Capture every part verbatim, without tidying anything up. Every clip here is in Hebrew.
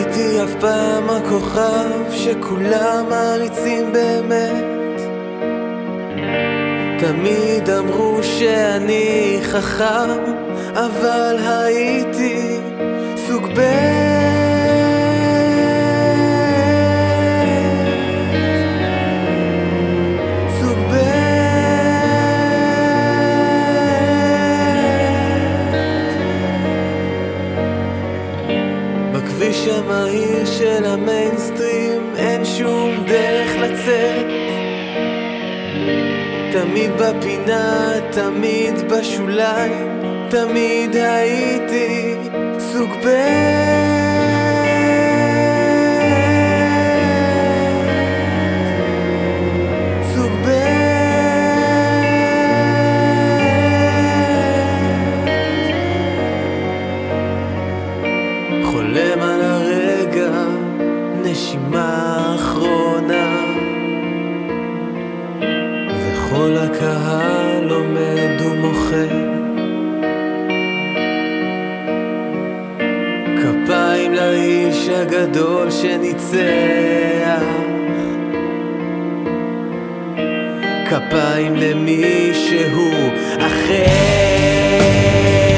הייתי אף פעם הכוכב שכולם מעריצים באמת. תמיד אמרו שאני חכם, אבל הייתי סוג ב'. סוג ב'. בכביש המהיר של המיינסטרים אין שום דרך לצאת. תמיד בפינה, תמיד בשוליים, תמיד הייתי סוג ב'. סוג ב'. חולם על הרגע, נשימה אחרונה, וכל הקהל עומד ומוחא. כפיים לאיש הגדול שניצח, כפיים למי שהוא אחר.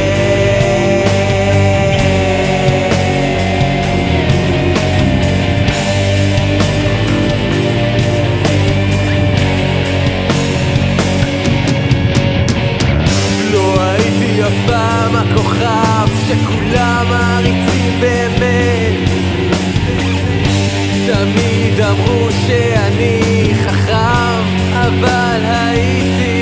אף פעם הכוכב שכולם מעריצים באמת. תמיד אמרו שאני חכם, אבל הייתי